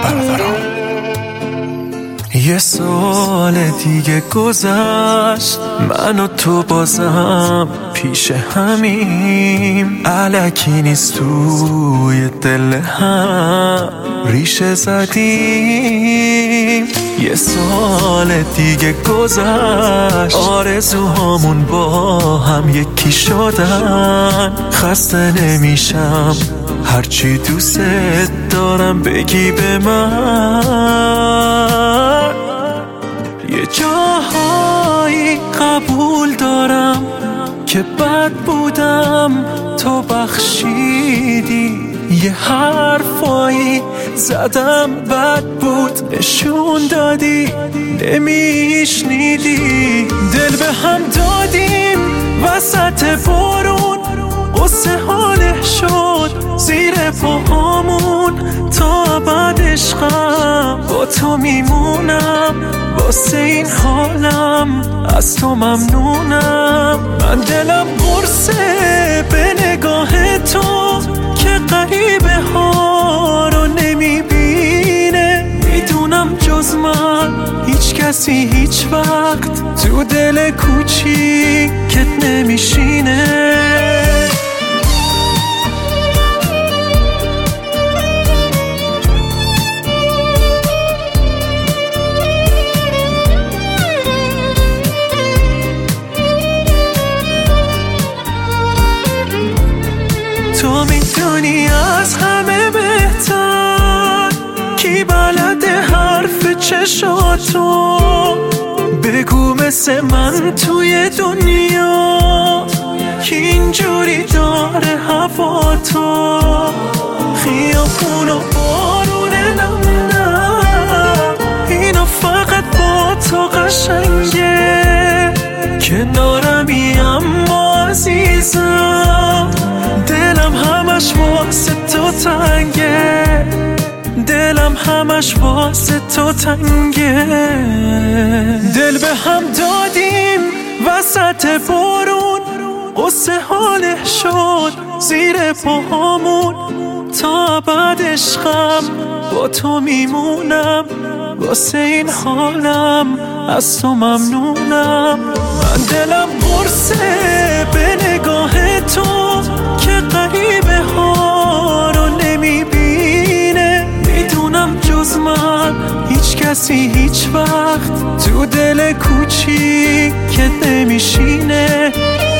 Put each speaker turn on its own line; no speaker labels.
یه سال دیگه گذشت، من و تو بازم پیش همیم، الکی نیست توی دل هم ریشه زدیم. یه سال دیگه گذشت، آرزوهامون با هم یکی شدن. خسته نمیشم هرچی دوست دارم بگی به من. یه جاهایی قبول دارم که بد بودم، تو بخشیدی. یه حرفایی زدم بد بود، نشون دادی نمیشنیدی. دل به هم دادیم وسط بارون، قصه حاله شد زیر پاهامون. تا ابد عشقم با تو میمونم، واسه این حالم از تو ممنونم. من دلم قرصه به نگاه تو که غریبه ها رو نمیبینه. میدونم جز من هیچ کسی هیچ وقت تو دل کوچیکت نمیشینه. تو میدونی از همه بهتر کی بلده حرف چشاتو. بگو مثل من توی دنیا کی اینجوری داره هوا تو. خیابون و بارون نم اینو فقط با تو قشنگه. کنارمی اما عزیزم، دلم همش واسه تو تنگه. دلم همش واسه تو تنگه. دل به هم دادیم وسط بارون، قصه حاله شد زیر پاهامون. تا ابد عشقم با تو میمونم، واسه این حالم از تو ممنونم. من دلم قرصه به نگاه تو که غریبه ها رو نمیبینه. میدونم جز من هیچ کسی هیچ وقت تو دل کوچیکت نمیشینه.